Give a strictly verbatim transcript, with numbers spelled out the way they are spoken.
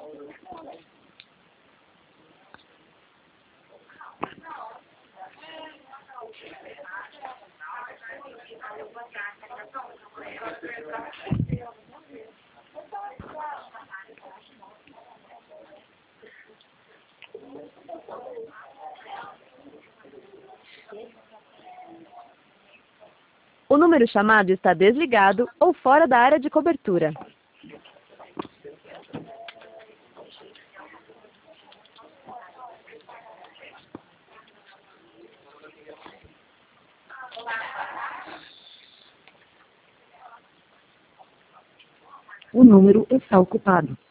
O número chamado está desligado ou fora da área de cobertura. O número está ocupado.